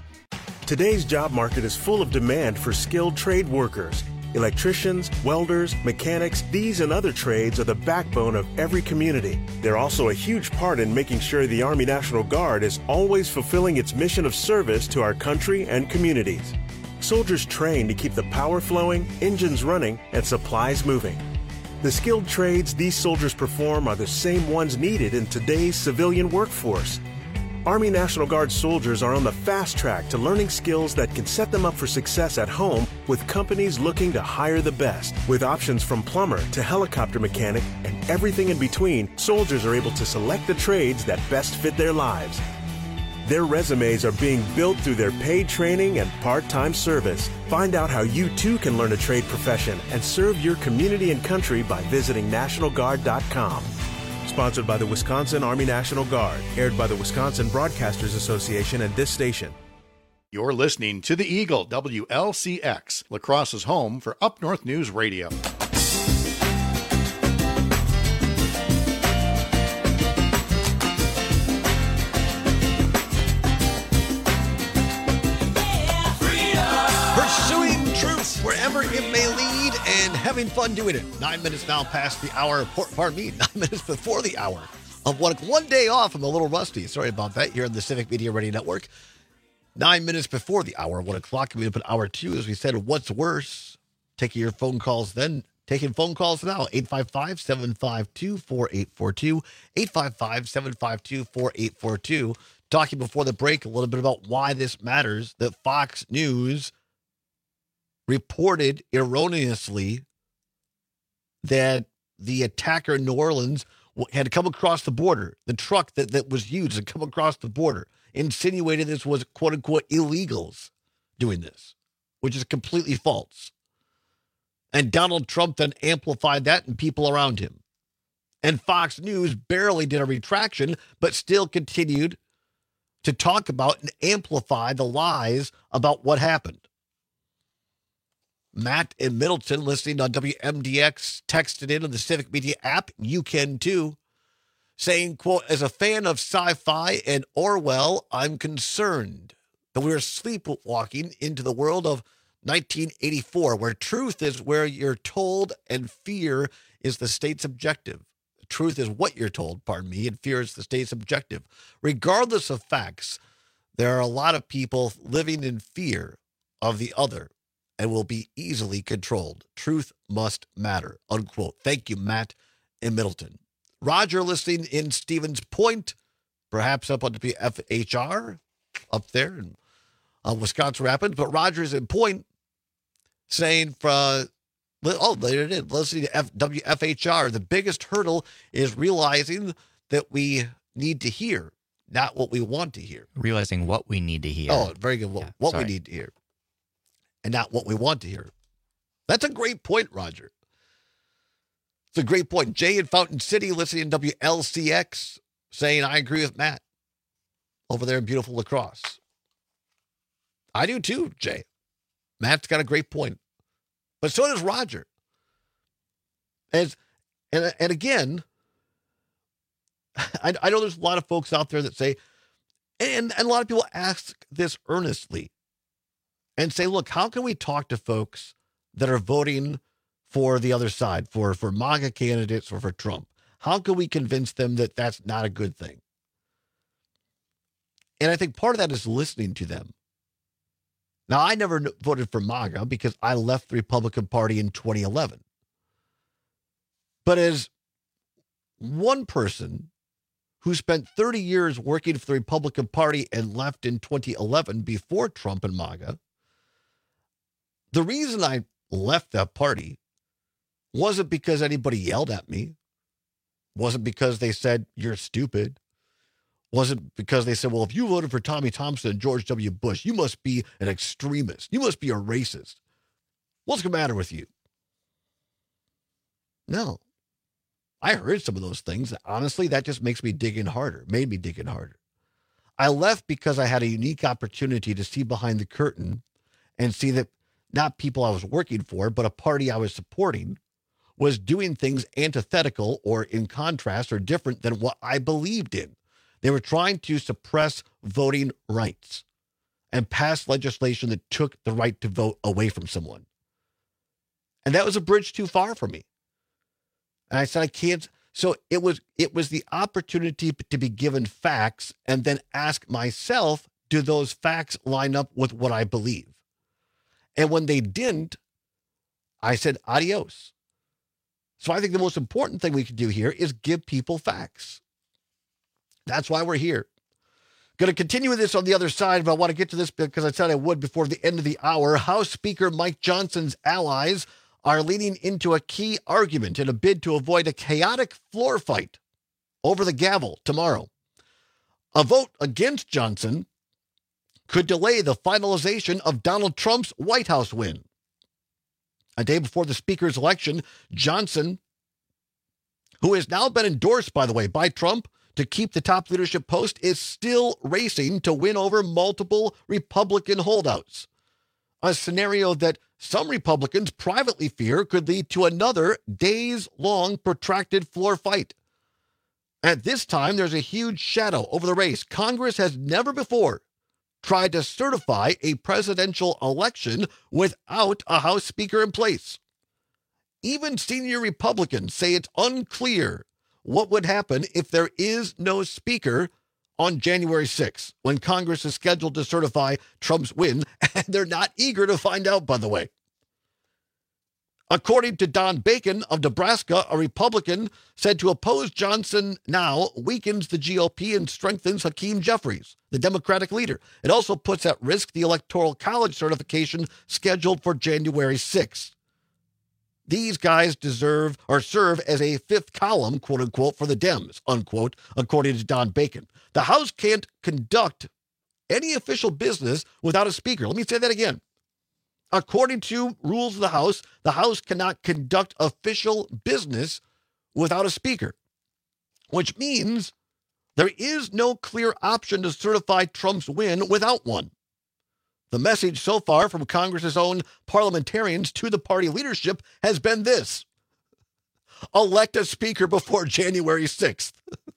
Today's job market is full of demand for skilled trade workers. Electricians, welders, mechanics, these and other trades are the backbone of every community. They're also a huge part in making sure the Army National Guard is always fulfilling its mission of service to our country and communities. Soldiers train to keep the power flowing, engines running, and supplies moving. The skilled trades these soldiers perform are the same ones needed in today's civilian workforce. Army National Guard soldiers are on the fast track to learning skills that can set them up for success at home with companies looking to hire the best. With options from plumber to helicopter mechanic and everything in between, soldiers are able to select the trades that best fit their lives. Their resumes are being built through their paid training and part-time service. Find out how you too can learn a trade profession and serve your community and country by visiting National Guard dot com. Sponsored by the Wisconsin Army National Guard. Aired by the Wisconsin Broadcasters Association and this station. You're listening to the Eagle, W L C X, La Crosse's home for Up North News Radio. Pursuing truth wherever it may lead and having fun doing it. Nine minutes now past the hour, pardon me, nine minutes before the hour of one, one day off. I'm a little rusty. Sorry about that here on the Civic Media Radio Network. Nine minutes before the hour, one o'clock, coming up at hour two, as we said, what's worse? Taking your phone calls then. Taking phone calls now, eight five five, seven five two, four eight four two, eight five five, seven five two, four eight four two. Talking before the break a little bit about why this matters, that Fox News reported erroneously that the attacker in New Orleans had come across the border. The truck that, that was used had come across the border, insinuated this was quote-unquote illegals doing this, which is completely false. And Donald Trump then amplified that and people around him. And Fox News barely did a retraction, but still continued to talk about and amplify the lies about what happened. Matt in Middleton, listening on W M D X, texted in on the Civic Media app. You can too. Saying, quote, as a fan of sci-fi and Orwell, I'm concerned that we are sleepwalking into the world of nineteen eighty-four, where truth is where you're told and fear is the state's objective. Truth is what you're told, pardon me, and fear is the state's objective. Regardless of facts, there are a lot of people living in fear of the other and will be easily controlled. Truth must matter, unquote. Thank you, Matt in Middleton. Roger listening in Stevens Point, perhaps up on the F H R, up there in uh, Wisconsin Rapids, but Roger's in Point saying, from, oh, there it is, listening to F, W F H R, the biggest hurdle is realizing that we need to hear, not what we want to hear. Realizing what we need to hear. Oh, very good. What, yeah, what sorry. we need to hear. And not what we want to hear. That's a great point, Roger. It's a great point. Jay in Fountain City, listening to W L C X, saying, I agree with Matt over there in beautiful La Crosse. I do too, Jay. Matt's got a great point. But so does Roger. As, and, and again, I, I know there's a lot of folks out there that say, and, and a lot of people ask this earnestly, and say, look, how can we talk to folks that are voting for the other side, for, for MAGA candidates or for Trump? How can we convince them that that's not a good thing? And I think part of that is listening to them. Now, I never voted for MAGA because I left the Republican Party in twenty eleven. But as one person who spent thirty years working for the Republican Party and left in twenty eleven before Trump and MAGA, the reason I left that party wasn't because anybody yelled at me, wasn't because they said, you're stupid, wasn't because they said, well, if you voted for Tommy Thompson and George W. Bush, you must be an extremist. You must be a racist. What's the matter with you? No. I heard some of those things. Honestly, that just makes me dig in harder, made me dig in harder. I left because I had a unique opportunity to see behind the curtain and see that not people I was working for, but a party I was supporting was doing things antithetical or in contrast or different than what I believed in. They were trying to suppress voting rights and pass legislation that took the right to vote away from someone. And that was a bridge too far for me. And I said, I can't. So it was, it was the opportunity to be given facts and then ask myself, do those facts line up with what I believe? And when they didn't, I said, adios. So I think the most important thing we can do here is give people facts. That's why we're here. Going to continue with this on the other side, but I want to get to this because I said I would before the end of the hour. House Speaker Mike Johnson's allies are leaning into a key argument in a bid to avoid a chaotic floor fight over the gavel tomorrow. A vote against Johnson could delay the finalization of Donald Trump's White House win. A day before the speaker's election, Johnson, who has now been endorsed, by the way, by Trump to keep the top leadership post, is still racing to win over multiple Republican holdouts. A scenario that some Republicans privately fear could lead to another days-long protracted floor fight. At this time, there's a huge shadow over the race. Congress has never before tried to certify a presidential election without a House Speaker in place. Even senior Republicans say it's unclear what would happen if there is no Speaker on January sixth, when Congress is scheduled to certify Trump's win, and they're not eager to find out, by the way. According to Don Bacon of Nebraska, a Republican said to oppose Johnson now weakens the G O P and strengthens Hakeem Jeffries, the Democratic leader. It also puts at risk the Electoral College certification scheduled for January sixth. These guys deserve or serve as a fifth column, quote unquote, for the Dems, unquote, according to Don Bacon. The House can't conduct any official business without a speaker. Let me say that again. According to rules of the House, the House cannot conduct official business without a speaker, which means there is no clear option to certify Trump's win without one. The message so far from Congress's own parliamentarians to the party leadership has been this: elect a speaker before January sixth.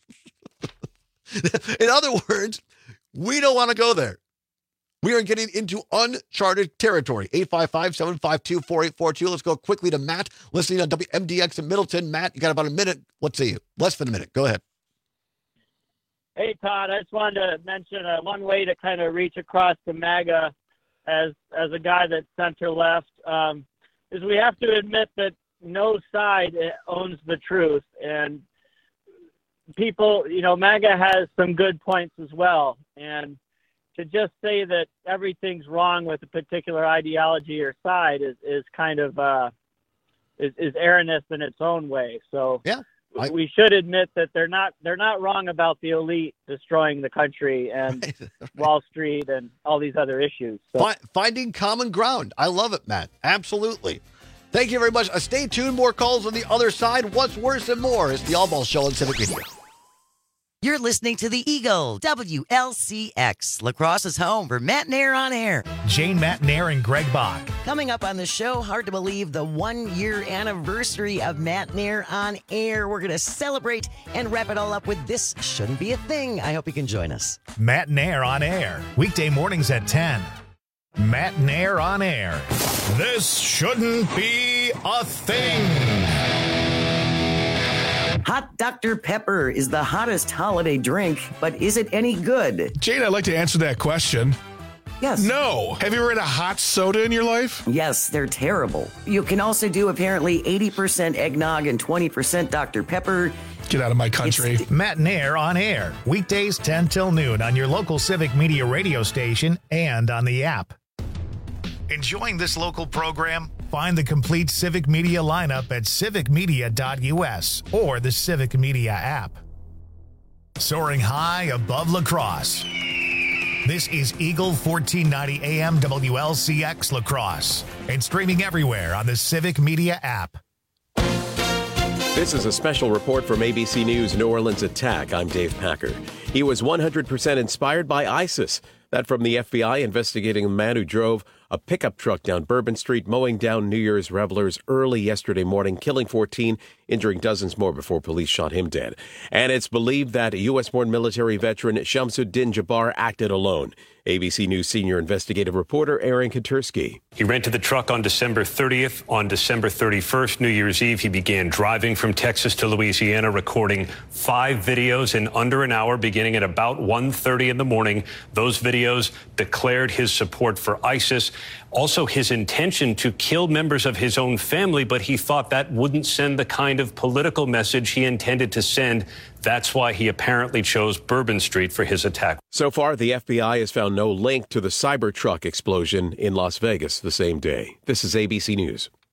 In other words, we don't want to go there. We are getting into uncharted territory. eight five five, seven five two, four eight four two. Let's go quickly to Matt, listening on W M D X in Middleton. Matt, you got about a minute. Let's see you. Less than a minute. Go ahead. Hey, Todd, I just wanted to mention uh, one way to kind of reach across to MAGA as as a guy that's center-left um, is we have to admit that no side owns the truth. And people, you know, MAGA has some good points as well. And to just say that everything's wrong with a particular ideology or side is, is kind of uh, is, is erroneous in its own way. So yeah, I, we should admit that they're not they're not wrong about the elite destroying the country and right, right. Wall Street and all these other issues. So. Fi- finding common ground. I love it, Matt. Absolutely. Thank you very much. Uh, stay tuned. More calls on the other side. What's worse and more is the All Ball Show on Civic Radio. You're listening to the Eagle, W L C X, La Crosse's home for Matt Nair on Air. Jane Matt Nair and Greg Bach. Coming up on the show, hard to believe the one-year anniversary of Matt Nair on Air. We're going to celebrate and wrap it all up with This Shouldn't Be a Thing. I hope you can join us. Matt Nair on Air, weekday mornings at ten. Matt Nair on Air. This shouldn't be a thing. Hot Doctor Pepper is the hottest holiday drink, but is it any good? Jane, I'd like to answer that question. Yes. No. Have you ever had a hot soda in your life? Yes, they're terrible. You can also do apparently eighty percent eggnog and twenty percent Doctor Pepper. Get out of my country. Matt and Air on air. Weekdays ten till noon on your local Civic Media radio station and on the app. Enjoying this local program? Find the complete Civic Media lineup at civic media dot u s or the Civic Media app. Soaring high above La Crosse. This is Eagle fourteen ninety A M W L C X La Crosse and streaming everywhere on the Civic Media app. This is a special report from A B C News New Orleans attack. I'm Dave Packer. He was one hundred percent inspired by ISIS. That from the F B I investigating a man who drove a pickup truck down Bourbon Street, mowing down New Year's revelers early yesterday morning, killing fourteen, injuring dozens more before police shot him dead. And it's believed that U S-born military veteran Shamsuddin Jabbar acted alone. A B C News senior investigative reporter Aaron Katursky. He rented the truck on December thirtieth. On December thirty-first, New Year's Eve, he began driving from Texas to Louisiana, recording five videos in under an hour, beginning at about one thirty in the morning. Those videos declared his support for ISIS, also his intention to kill members of his own family, but he thought that wouldn't send the kind of political message he intended to send. That's why he apparently chose Bourbon Street for his attack. So far, the F B I has found no link to the Cybertruck explosion in Las Vegas the same day. This is A B C News.